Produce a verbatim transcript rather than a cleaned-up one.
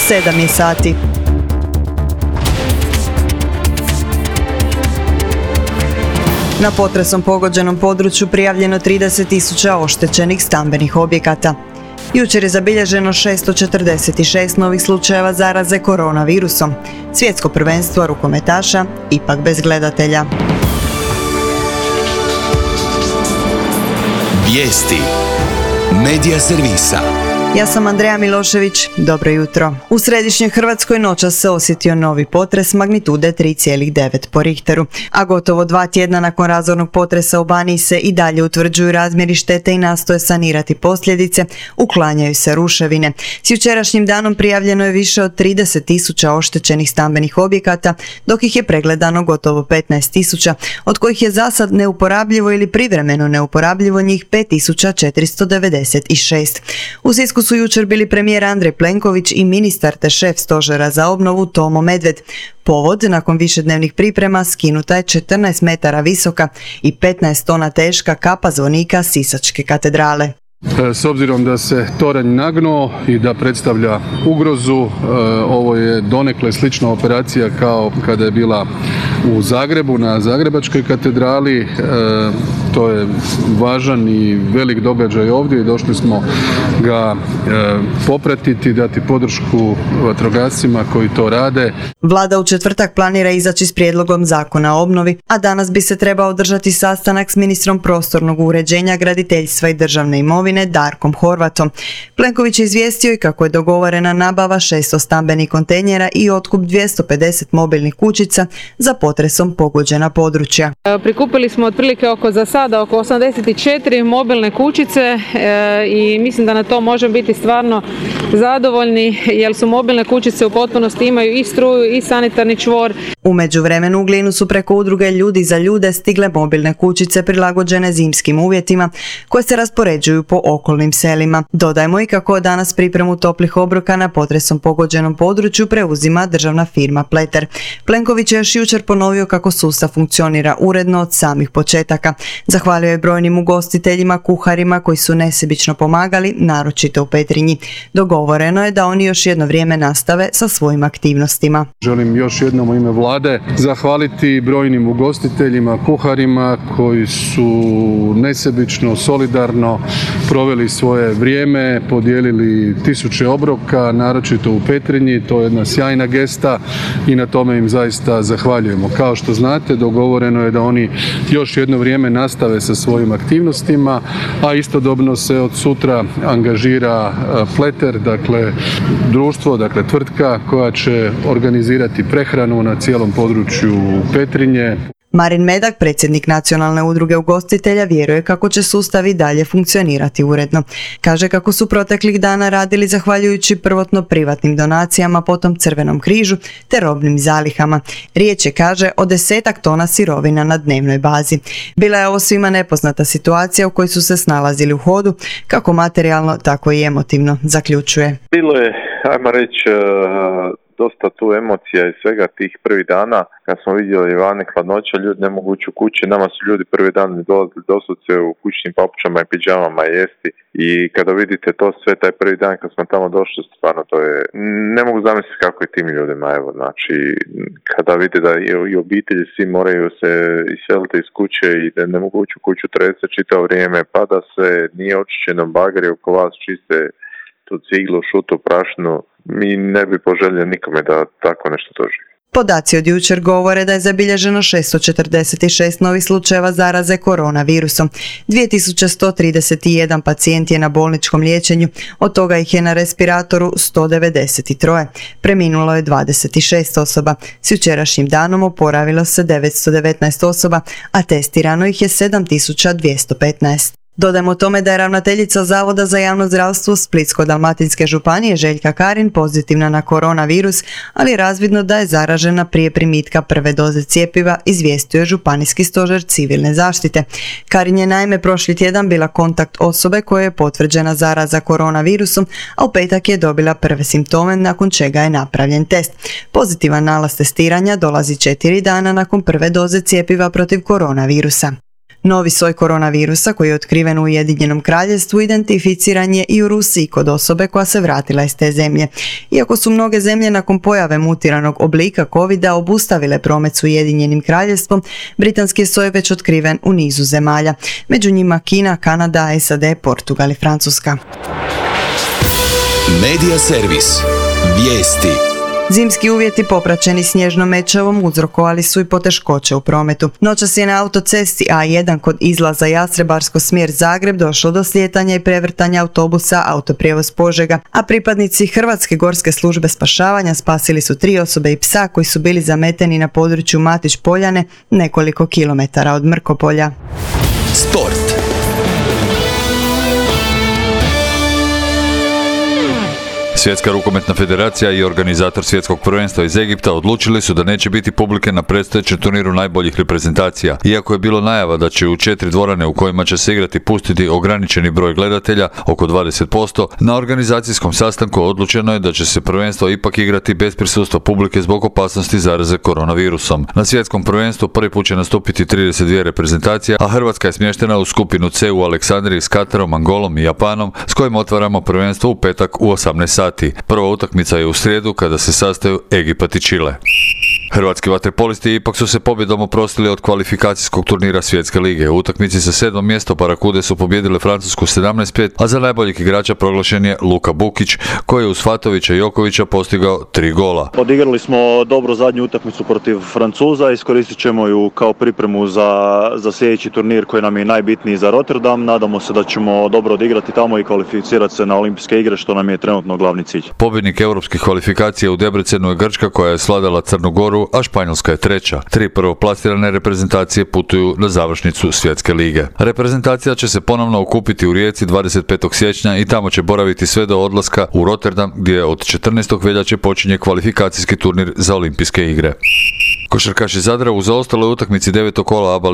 sedam je sati. Na potresom pogođenom području prijavljeno trideset tisuća oštećenih stambenih objekata. Jučer je zabilježeno šesto četrdeset šest novih slučajeva zaraze koronavirusom. Svjetsko prvenstvo rukometaša ipak bez gledatelja. Vijesti Medija servisa. Ja sam Andreja Milošević, dobro jutro. U središnjoj Hrvatskoj noćas se osjetio novi potres magnitude tri zarez devet po Richteru, a gotovo dva tjedna nakon razornog potresa u Baniji se i dalje utvrđuju razmjeri štete i nastoje sanirati posljedice, uklanjaju se ruševine. S jučerašnjim danom prijavljeno je više od trideset tisuća oštećenih stambenih objekata, dok ih je pregledano gotovo petnaest tisuća, od kojih je zasad neuporabljivo ili privremeno neuporabljivo njih pet tisuća četiristo devedeset šest. U Sisku su jučer bili premijer Andrej Plenković i ministar te šef stožera za obnovu Tomo Medved. Povod, nakon višednevnih priprema, skinuta je četrnaest metara visoka i petnaest tona teška kapa zvonika Sisačke katedrale. S obzirom da se toranj nagnuo i da predstavlja ugrozu, ovo je donekle slična operacija kao kada je bila u Zagrebu na Zagrebačkoj katedrali. To je važan i velik događaj ovdje i došli smo ga popratiti, dati podršku vatrogascima koji to rade. Vlada u četvrtak planira izaći s prijedlogom zakona o obnovi, a danas bi se trebao održati sastanak s ministrom prostornog uređenja, graditeljstva i državne imovine Darkom Horvatom. Plenković je izvijestio i kako je dogovorena nabava šesto stambenih kontejnera i otkup dvjesto pedeset mobilnih kućica za potresom pogođena područja. Prikupili smo otprilike oko za sada oko osamdeset četiri mobilne kućice e, i mislim da na to možemo biti stvarno zadovoljni jer su mobilne kućice u potpunosti imaju i struju i sanitarni čvor. U međuvremenu u Glinu su preko udruge Ljudi za ljude stigle mobilne kućice prilagođene zimskim uvjetima koje se raspoređuju po okolnim selima. Dodajmo i kako danas pripremu toplih obroka na potresom pogođenom području preuzima državna firma Pleter. Plenković je još jučer ponovio kako sustav funkcionira uredno od samih početaka. Zahvalio je brojnim ugostiteljima, kuharima koji su nesebično pomagali, naročito u Petrinji. Dogovoreno je da oni još jedno vrijeme nastave sa svojim aktivnostima. Želim još jednom u ime Vlade zahvaliti brojnim ugostiteljima, kuharima koji su nesebično, solidarno proveli svoje vrijeme, podijelili tisuće obroka, naročito u Petrinji. To je jedna sjajna gesta i na tome im zaista zahvaljujemo. Kao što znate, dogovoreno je da oni još jedno vrijeme nastave sa svojim aktivnostima, a istodobno se od sutra angažira Pleter, dakle društvo, dakle tvrtka koja će organizirati prehranu na cijelom području Petrinje. Marin Medak, predsjednik Nacionalne udruge ugostitelja, vjeruje kako će sustav i dalje funkcionirati uredno. Kaže kako su proteklih dana radili zahvaljujući prvotno privatnim donacijama, potom Crvenom križu te robnim zalihama. Riječ je, kaže, o desetak tona sirovina na dnevnoj bazi. Bila je ovo svima nepoznata situacija u kojoj su se snalazili u hodu, kako materijalno, tako i emotivno, zaključuje. Bilo je, ajmo reći, dosta tu emocija i svega tih prvih dana kad smo vidjeli vani hladnoća, ljudi ne mogu ući u kuće, nama su ljudi prvi dan dolazili doslovce u kućnim papučama i pidžamama jesti i kada vidite to sve taj prvi dan kad smo tamo došli, stvarno to je, ne mogu zamisliti kako je tim ljudima, evo, znači kada vide da i obitelji svi moraju se iseliti iz kuće i da ne mogu ući u kuću, trese čitavo vrijeme, pada se, nije očišćeno, bageri oko vas čiste tu ciglu, šutu, prašnu, mi ne bi poželjeli nikome da tako nešto doživi. Podaci od jučer govore da je zabilježeno šesto četrdeset šest novih slučajeva zaraze koronavirusom. dvije tisuće sto trideset jedan pacijent je na bolničkom liječenju, od toga ih je na respiratoru sto devedeset tri. Preminulo je dvadeset šest osoba. S jučerašnjim danom oporavilo se devetsto devetnaest osoba, a testirano ih je sedam tisuća dvjesto petnaest. Dodajmo tome da je ravnateljica Zavoda za javno zdravstvo Splitsko-dalmatinske županije Željka Karin pozitivna na koronavirus, ali je razvidno da je zaražena prije primitka prve doze cjepiva, izvijestio je Županijski stožer civilne zaštite. Karin je naime prošli tjedan bila kontakt osobe koja je potvrđena zaraza koronavirusom, a u petak je dobila prve simptome nakon čega je napravljen test. Pozitivan nalaz testiranja dolazi četiri dana nakon prve doze cjepiva protiv koronavirusa. Novi soj koronavirusa koji je otkriven u Ujedinjenom Kraljevstvu identificiran je i u Rusiji kod osobe koja se vratila iz te zemlje. Iako su mnoge zemlje nakon pojave mutiranog oblika covida obustavile promet s Ujedinjenim Kraljevstvom, britanski je soj već otkriven u nizu zemalja. Među njima Kina, Kanada, S A D, Portugal i Francuska. Medija servis. Vijesti. Zimski uvjeti popraćeni snježnom mećavom uzrokovali su i poteškoće u prometu. Noćas je na autocesti A jedan kod izlaza Jastrebarsko smjer Zagreb došlo do slijetanja i prevrtanja autobusa Autoprijevoz Požega, a pripadnici Hrvatske gorske službe spašavanja spasili su tri osobe i psa koji su bili zameteni na području Matić Poljane, nekoliko kilometara od Mrkopolja. Sport. Svjetska rukometna federacija i organizator svjetskog prvenstva iz Egipta odlučili su da neće biti publike na predstojećem turniru najboljih reprezentacija. Iako je bilo najava da će u četiri dvorane u kojima će se igrati pustiti ograničeni broj gledatelja, oko dvadeset posto, na organizacijskom sastanku odlučeno je da će se prvenstvo ipak igrati bez prisustva publike zbog opasnosti zaraze koronavirusom. Na svjetskom prvenstvu prvi put će nastupiti trideset dvije reprezentacije, a Hrvatska je smještena u skupinu C u Aleksandriji s Katarom, Angolom i Japanom, s kojim otvaramo prvenstvo u petak u osamnaest sati. Prva utakmica je u srijedu kada se sastaju Egipat i Čile. Hrvatski vaterpolisti ipak su se pobjedom oprostili od kvalifikacijskog turnira Svjetske lige. U utakmici sa sedmom mjesto Parakude su pobijedile Francusku sedamnaest pet, a za najboljeg igrača proglašen je Luka Bukić, koji je uz Fatovića i Jokovića postigao tri gola. Odigrali smo dobro zadnju utakmicu protiv Francuza, iskoristit ćemo ju kao pripremu za, za sljedeći turnir koji nam je najbitniji za Rotterdam. Nadamo se da ćemo dobro odigrati tamo i kvalificirati se na olimpijske igre, što nam je trenutno glavni cilj. Pobjednik europskih kvalifikacija u Debrecenu je Grčka, koja je svladala Crnu Goru, a Španjolska je treća. Tri prvoplasirane reprezentacije putuju na završnicu Svjetske lige. Reprezentacija će se ponovno okupiti u Rijeci dvadeset petog siječnja i tamo će boraviti sve do odlaska u Rotterdam, gdje od četrnaestog veljače počinje kvalifikacijski turnir za olimpijske igre. Košarkaši Zadra u zaostaloj utakmici devetog kola A B A